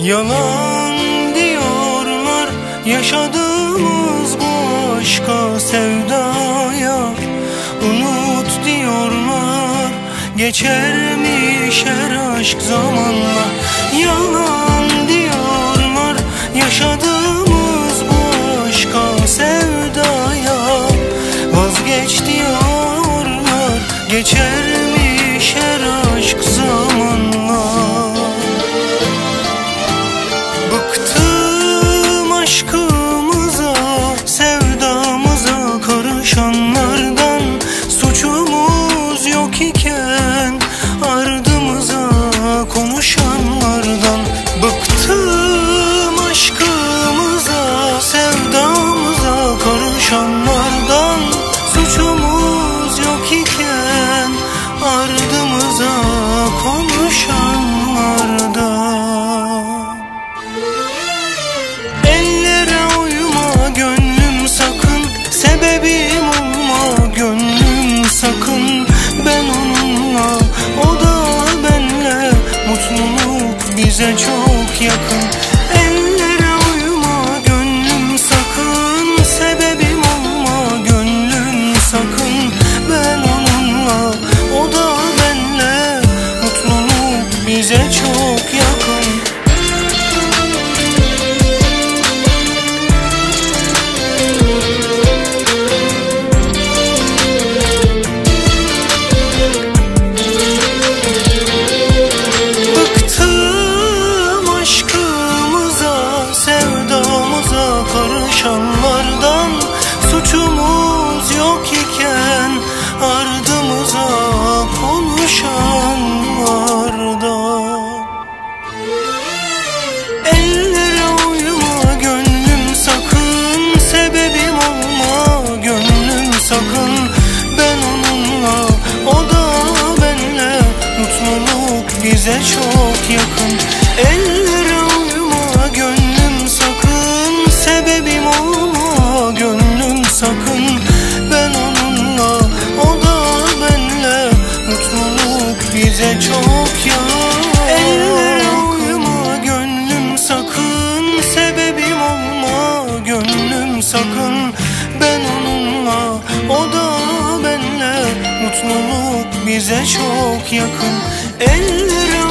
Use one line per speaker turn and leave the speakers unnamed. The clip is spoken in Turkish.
Yalan diyorlar yaşadığımız bu aşka, sevdaya. Unut diyorlar geçermiş her aşk zamanla. Yalan diyorlar yaşadığımız bu aşka, sevdaya. Vazgeç diyorlar geçermiş her aşk zamanla. Bıktım aşkımıza, sevdamıza karışanlardan. Suçumuz yok iken ardımıza konuşanlardan. Bıktım aşkımıza, sevdamıza karışanlardan. Suçumuz yok iken ardımıza konuşanlardan. Sebebim olma gönlüm sakın. Ben onunla, o da benle. Mutluluk bize çok yakın. Ellere uyma gönlüm sakın. Sebebim olma gönlüm sakın. Ben onunla, o da benle. Mutluluk bize çok yakın. Karışanlardan. Suçumuz yok iken ardımıza konuşanlardan. Ellere uyma gönlüm sakın. Sebebim olma gönlüm sakın. Ben onunla, o da benle. Mutluluk bize çok yakın. Ellere uyma gönlüm sakın. Sebebim olma gönlüm sakın. Ben onunla, o da benle. Mutluluk bize çok yakın. Ellere uyma gönlüm sakın. Sebebim olma gönlüm sakın. Ben onunla, o da benle. Mutluluk bize çok yakın. Ellere